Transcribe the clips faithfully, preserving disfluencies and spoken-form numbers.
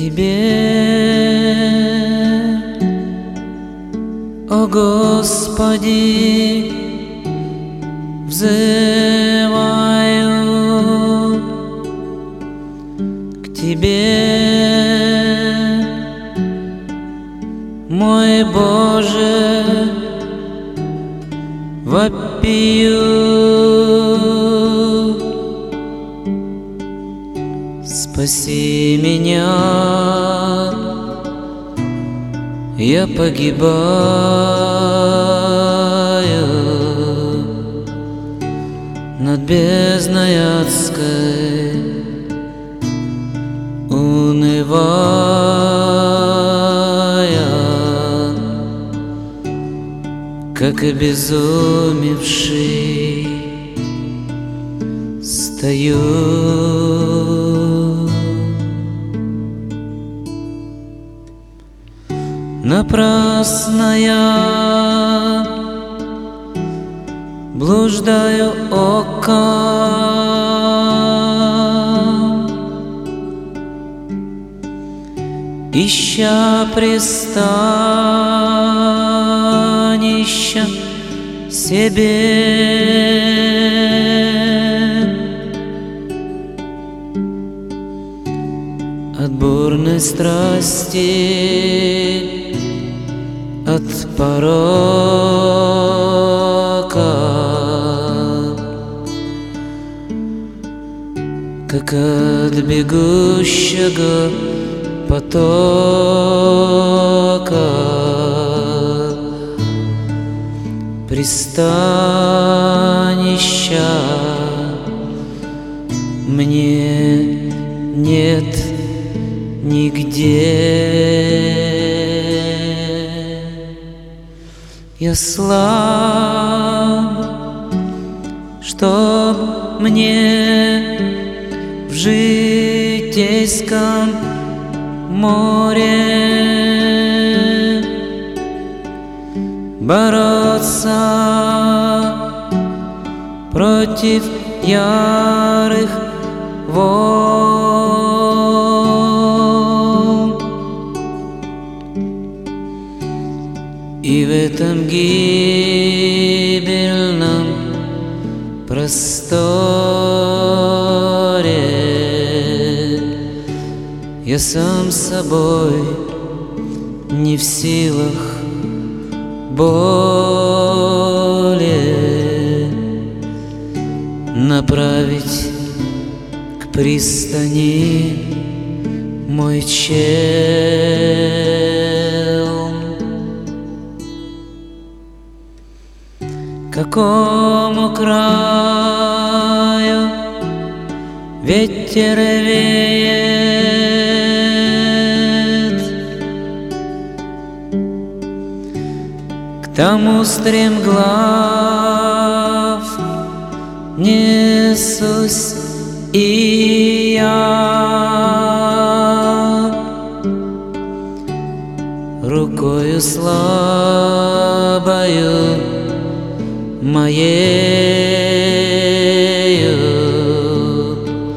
Тебе, о Господи, взываю, к Тебе, мой Боже, вопию. Спаси меня, я погибаю над бездной адской, унывая, как обезумевший стою. Напрасно я блуждаю оком, ища пристанища себе. От бурной страсти, от порока, как от бегущего потока, пристанища мне нет нигде. Я слаб, чтоб мне в житейском море бороться против ярых волн. И в этом гибельном просторе я сам собой не в силах более направить к пристани мой чел. Какому краю ветер веет, к тому стремглав несусь и я. Рукою слабою моею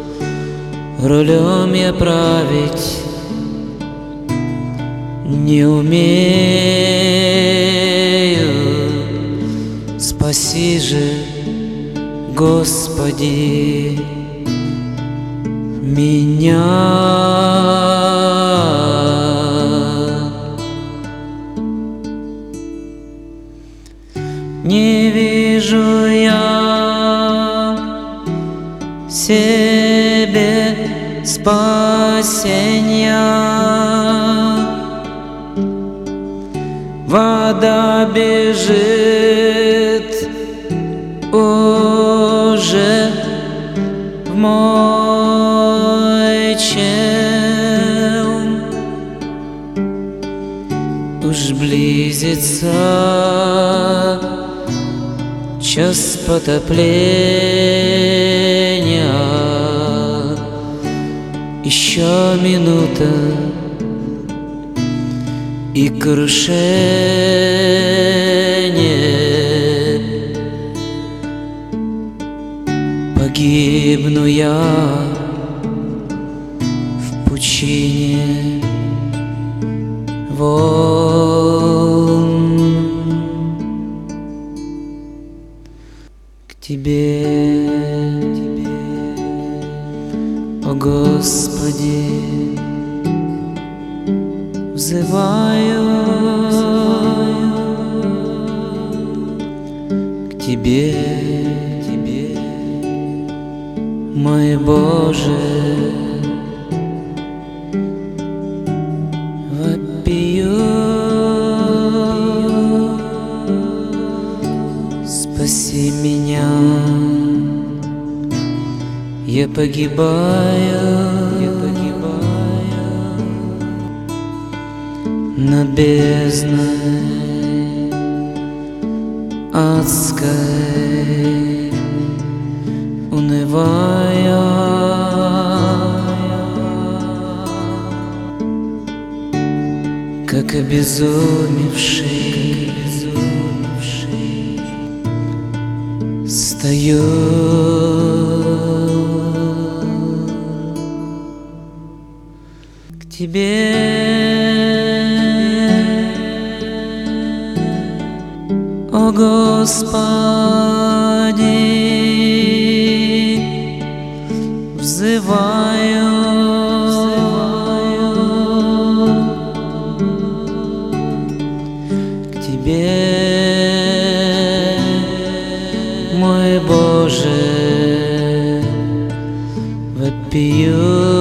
рулем я править не умею. Спаси же, Господи, меня. Не вижу я себе спасения, вода бежит уже в мой чел. Уж близится час потопления, еще минута и крушение. Погибну я в пучине волн. К Тебе, Тебе, о Господи, взываю, к Тебе, Тебе, мой Боже, вопию. Спаси меня, я погибаю, я погибаю над бездной адской, унывая. Как обезумевший, стою. К Тебе, о Господи, взываю, к Тебе, мой Боже, вопию.